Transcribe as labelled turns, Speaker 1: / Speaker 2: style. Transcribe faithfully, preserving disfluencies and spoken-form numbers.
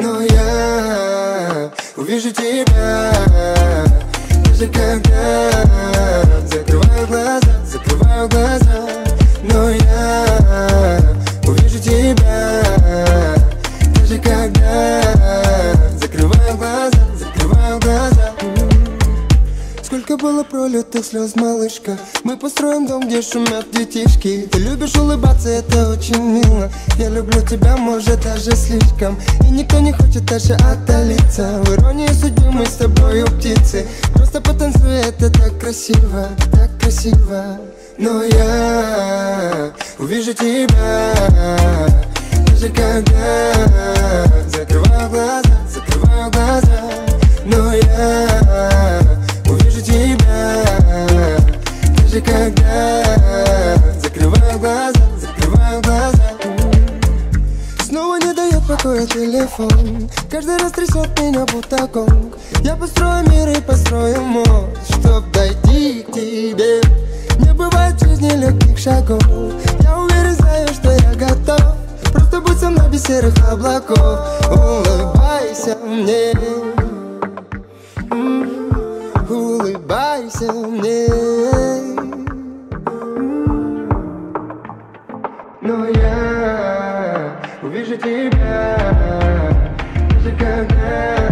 Speaker 1: но я увижу тебя, даже когда закрываю глаза, закрываю глаза, но я увижу тебя, даже когда закрываю глаза, закрываю глаза. Сколько было пролитых слез, малышка. Мы построим дом, где шумят детишки. Ты любишь улыбаться, это очень мило. Я люблю тебя, может, даже слишком. И никто не хочет дальше отдалиться. В иронии судьбы мы с тобою птицы. Просто потанцуй, это так красиво, так красиво. Но я увижу тебя, даже когда закрываю глаза, закрываю глаза. Но я увижу тебя, даже когда закрываю глаза, закрываю глаза. Снова не дает покоя телефон, каждый раз трясет меня будто гонг. Я построю мир и построю мост, чтоб дойти к тебе. Не бывает в жизни легких шагов, я уверен, знаю, что я готов. Просто будь со мной без серых облаков, улыбайся мне, улыбайся мне. Но я увижу тебя, даже когда